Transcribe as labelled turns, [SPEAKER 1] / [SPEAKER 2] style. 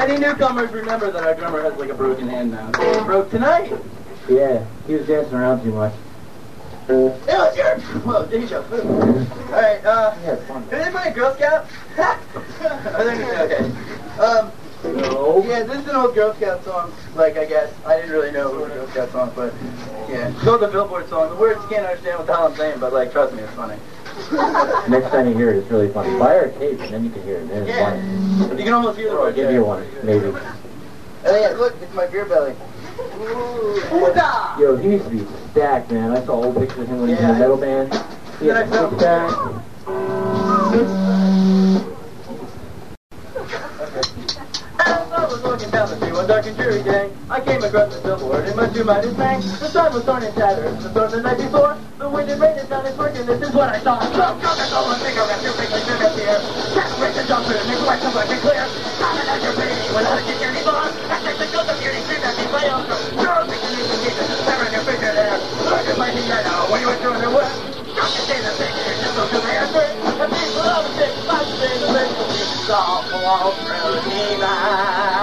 [SPEAKER 1] Any newcomers remember that our drummer has like a broken hand now. It broke tonight.
[SPEAKER 2] Yeah, he was dancing around too much.
[SPEAKER 1] It was your... Whoa, deja vu. Alright,
[SPEAKER 2] Yeah, it's fun.
[SPEAKER 1] did anybody Girl Scout? Are there, okay.
[SPEAKER 2] No.
[SPEAKER 1] Yeah, this is an old Girl Scout song, like, I guess. I didn't really know it was a Girl Scout song, but, yeah. It's called the Billboard song. The words you can't understand what the hell I'm saying, but, like, trust me, it's funny.
[SPEAKER 2] Next time you hear it, it's really funny. Buy our tape, and then you can hear it. Then it's
[SPEAKER 1] Yeah.
[SPEAKER 2] funny.
[SPEAKER 1] You can almost hear the
[SPEAKER 2] I'll
[SPEAKER 1] words.
[SPEAKER 2] give you one, maybe.
[SPEAKER 1] Oh, yeah, look, it's my beer belly.
[SPEAKER 2] Yo, he used to be stacked, man. I saw old pictures of him when he was in
[SPEAKER 1] Yeah.
[SPEAKER 2] a metal band. He had a six pack.
[SPEAKER 1] As I was walking down the street one dark and dreary day, I came across the billboard, and much to my dismay, the sign was torn and tattered. The storm the night before, the wind and rain had done its work, and this is what I saw. Smoke, Coca-Cola, cigarettes, your big liquor at the air. Cat, race, and jump food, make white, so black and clear. I'm an your baby, without a kick anymore. I take the ghost of beauty, scream at me, my own girl. Girl, think you need to keep it, never in your figure there. Look at my piano, when you were doing the work. Don't you say the thing, you're just so commanded. And people always say, I say the thing, it's all through me, man.